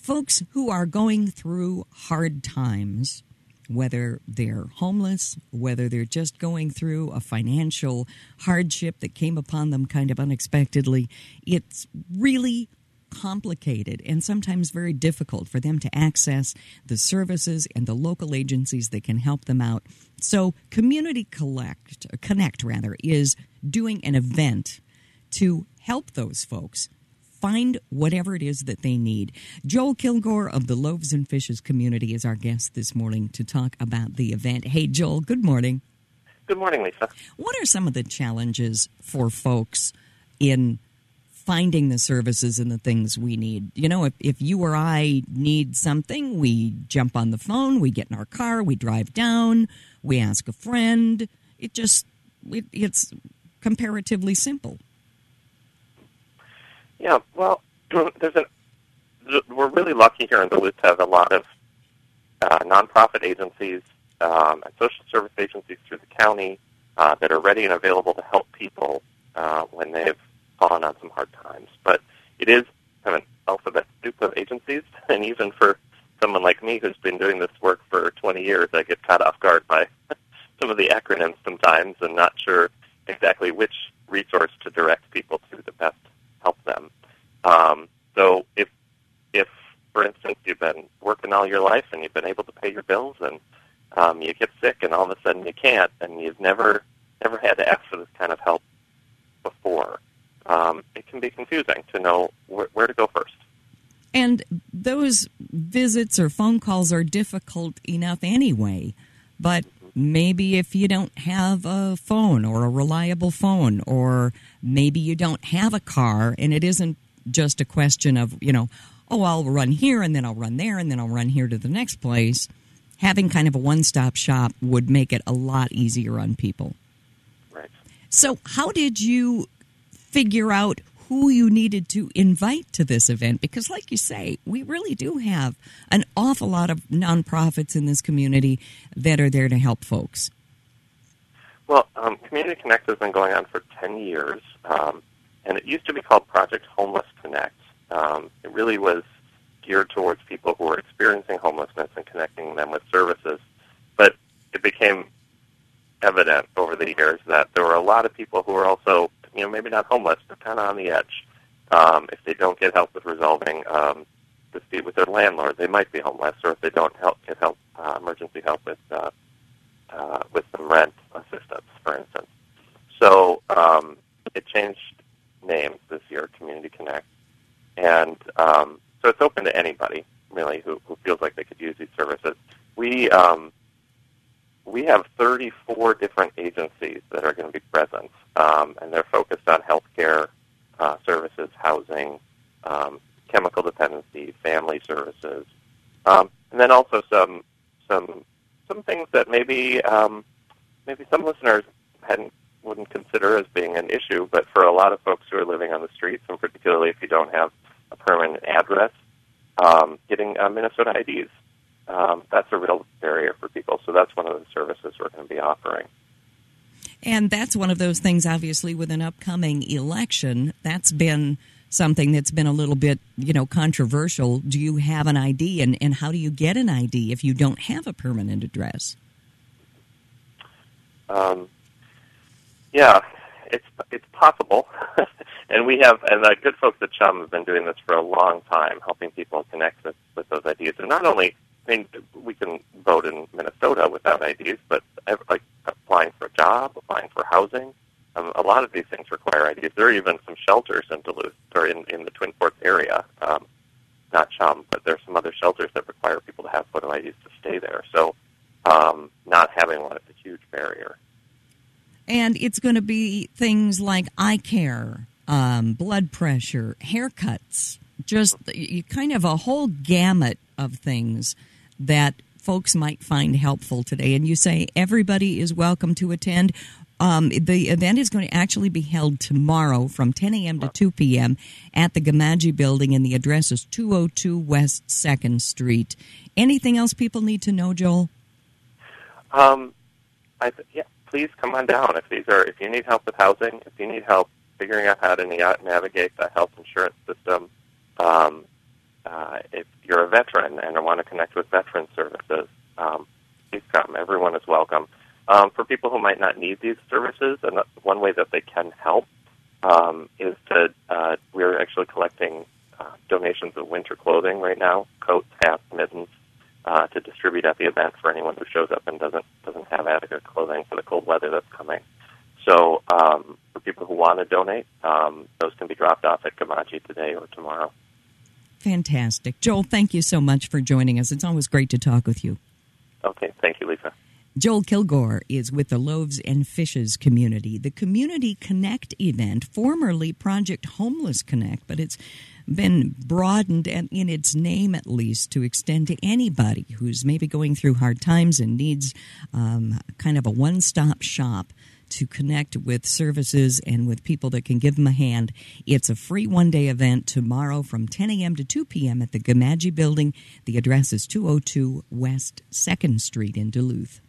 folks who are going through hard times, whether they're homeless, whether they're just going through a financial hardship that came upon them kind of unexpectedly, it's really complicated and sometimes very difficult for them to access the services and the local agencies that can help them out. So Community Connect is doing an event to help those folks find whatever it is that they need. Joel Kilgore of the Loaves and Fishes community is our guest this morning to talk about the event. Hey, Joel, good morning. Good morning, Lisa. What are some of the challenges for folks in finding the services and the things we need? You know, if you or I need something, we jump on the phone, we get in our car, we drive down, we ask a friend. It's comparatively simple. Yeah, well, we're really lucky here in Duluth to have a lot of nonprofit agencies and social service agencies through the county that are ready and available to help people when they've fallen on some hard times. But it is kind of an alphabet soup of agencies, and even for someone like me who's been doing this work for 20 years, I get caught off guard by some of the acronyms sometimes and not sure exactly which resource to direct people to the best help them. So if, for instance, you've been working all your life and you've been able to pay your bills and you get sick and all of a sudden you can't and you've never had to ask for this kind of help before, it can be confusing to know where to go first. And those visits or phone calls are difficult enough anyway, but maybe if you don't have a phone or a reliable phone, or maybe you don't have a car and it isn't just a question of, I'll run here and then I'll run there and then I'll run here to the next place. Having kind of a one-stop shop would make it a lot easier on people. Right. So how did you figure out who you needed to invite to this event? Because like you say, we really do have an awful lot of nonprofits in this community that are there to help folks. Well, Community Connect has been going on for 10 years, and it used to be called Project Homeless Connect. It really was geared towards people who were experiencing homelessness and connecting them with services. But it became evident over the years that there were a lot of people who were also, maybe not homeless, but kind of on the edge. If they don't get help with resolving dispute with their landlord, they might be homeless, or if they don't get emergency help with some rent assistance, for instance. So it changed names this year, Community Connect, and so it's open to anybody really who feels like they could use these services. We have 34 different agencies that are going to be present, and they're focused on healthcare services, housing, chemical dependency, family services, and then also some things that maybe some listeners wouldn't consider as being an issue, but for a lot of folks who are living on the streets, and particularly if you don't have a permanent address, getting Minnesota IDs. That's a real barrier for people, so that's one of the services we're going to be offering. And that's one of those things, obviously, with an upcoming election, that's been something that's been a little bit, controversial. Do you have an ID, and how do you get an ID if you don't have a permanent address? Yeah, it's possible. And the good folks at CHUM have been doing this for a long time, helping people connect with those IDs. And not only, we can vote in Minnesota without IDs, but like applying for a job, applying for housing, a lot of these things require IDs. There are even some shelters in Duluth, or in the Twin Ports area, not CHUM, but there are some other shelters that require people to have photo IDs to stay there. So not having one is a huge barrier. And it's going to be things like eye care, blood pressure, haircuts, just kind of a whole gamut of things that folks might find helpful today. And you say everybody is welcome to attend. The event is going to actually be held tomorrow from 10 a.m. to 2 p.m. at the Gamaji Building, and the address is 202 West 2nd Street. Anything else people need to know, Joel? Please come on down. If you need help with housing, if you need help figuring out how to navigate the health insurance system, if you're a veteran and want to connect with veteran services, please come. Everyone is welcome. For people who might not need these services, and one way that they can help is to we're actually collecting donations of winter clothing right now, coats, hats, mittens, to distribute at the event for anyone who shows up and doesn't have adequate clothing for the cold weather that's coming. So for people who want to donate, those can be dropped off at Gamache today or tomorrow. Fantastic. Joel, thank you so much for joining us. It's always great to talk with you. Okay, thank you, Lisa. Joel Kilgore is with the Loaves and Fishes community, the Community Connect event, formerly Project Homeless Connect, but it's been broadened, and in its name at least, to extend to anybody who's maybe going through hard times and needs kind of a one-stop shop to connect with services and with people that can give them a hand. It's a free one-day event tomorrow from 10 a.m. to 2 p.m. at the Gamache Building. The address is 202 West 2nd Street in Duluth.